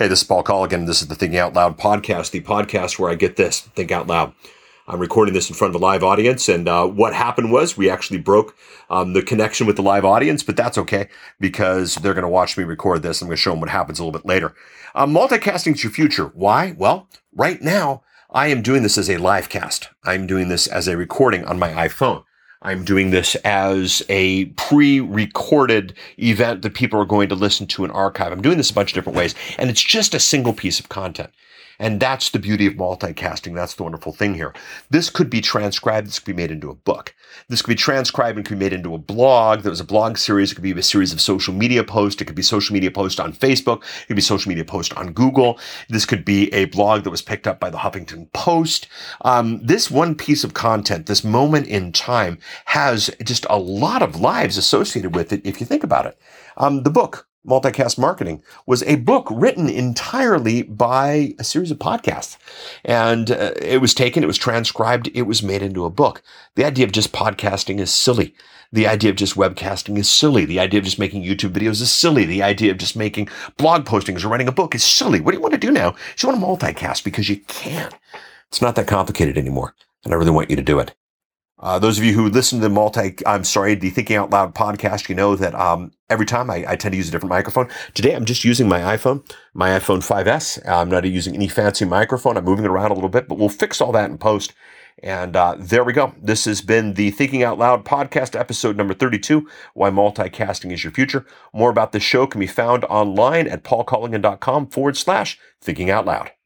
Hey, this is Paul Colligan. This is the Thinking Out Loud podcast, the podcast where I get this, think out loud. I'm recording this in front of a live audience, and what happened was we actually broke the connection with the live audience, but that's okay because they're going to watch me record this. I'm going to show them what happens a little bit later. Multicasting is your future. Why? Well, right now, I am doing this as a live cast. I'm doing this as a recording on my iPhone. I'm doing this as a pre-recorded event that people are going to listen to and archive. I'm doing this a bunch of different ways, and it's just a single piece of content. And that's the beauty of multicasting. That's the wonderful thing here. This could be transcribed. This could be made into a book. This could be transcribed and could be made into a blog. There was a blog series. It could be a series of social media posts. It could be social media posts on Facebook. It could be social media posts on Google. This could be a blog that was picked up by the Huffington Post. This one piece of content, this moment in time, has just a lot of lives associated with it if you think about it. The book, Multicast Marketing, was a book written entirely by a series of podcasts. And it was taken, it was transcribed, it was made into a book. The idea of just podcasting is silly. The idea of just webcasting is silly. The idea of just making YouTube videos is silly. The idea of just making blog postings or writing a book is silly. What do you want to do now? You want to multicast because you can. It's not that complicated anymore. And I really want you to do it. Those of you who listen to the Thinking Out Loud podcast, you know that every time I tend to use a different microphone. Today, I'm just using my iPhone 5S. I'm not using any fancy microphone. I'm moving it around a little bit, but we'll fix all that in post. And there we go. This has been the Thinking Out Loud podcast, episode number 32, Why Multicasting is Your Future. More about this show can be found online at paulcolligan.com/thinking out loud.